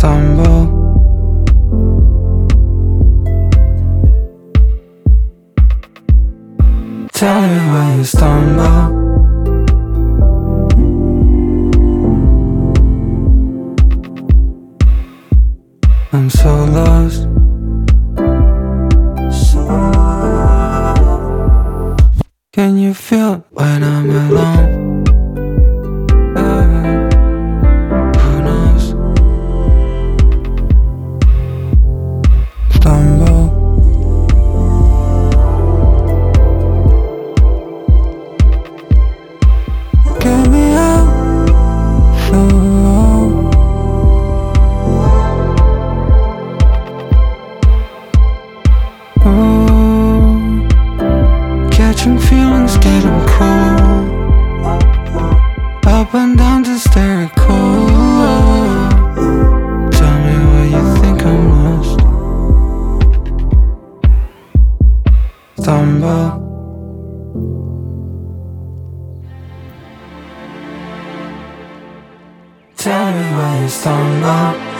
stumble. Tell me why you stumble. I'm so lost. Can you feel it when I'm alone? Who knows? Stumble. Get me out the road. Oh, catching feelings, getting cold. Up and down to hysterical. Tell me why you think I'm lost. Stumble. Tell me why you stumble.